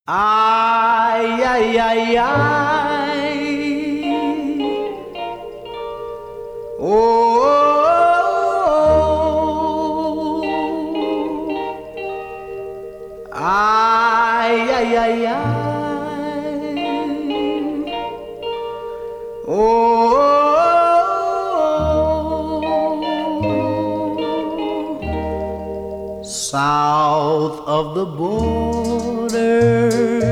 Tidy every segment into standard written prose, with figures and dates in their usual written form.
Ay, ay, ay, ay. Oh, ay, ay, ay, ay. Oh, south of the border,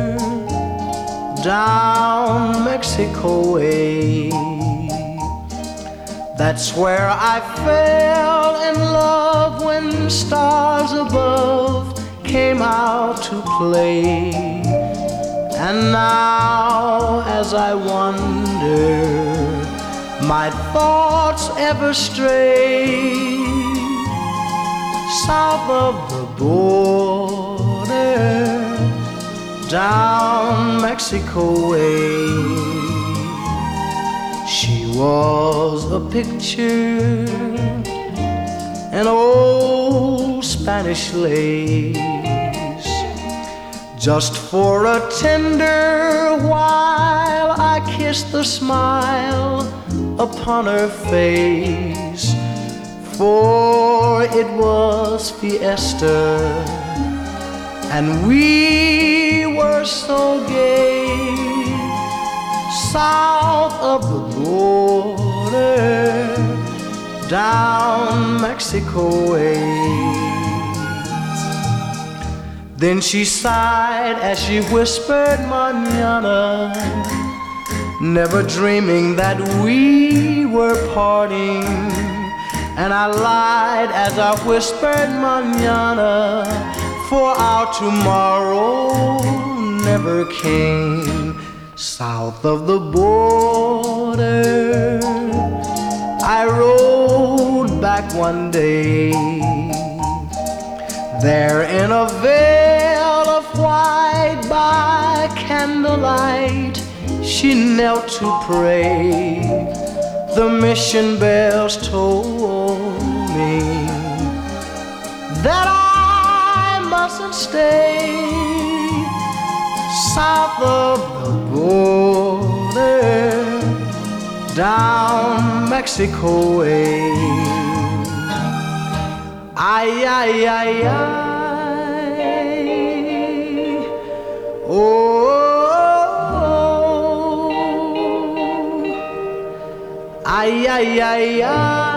down Mexico way. That's where I fell in love when stars above came out to play. And now as I wonder, my thoughts ever stray south of the border, down Mexico way. She was a picture, an old Spanish lace, just for a tender while I kissed the smile upon her face. For it was fiesta, and we were so gay, south of the border, down Mexico way. Then she sighed as she whispered mañana, never dreaming that we were parting. And I lied as I whispered mañana, for our tomorrow never came. South of the border, I rode back one day. There in a veil of white by candlelight, she knelt to pray. The mission bells told me that I mustn't stay south of the border, down Mexico way. Ay, ay, ay, ay. Oh, ay, ay, ay, ay.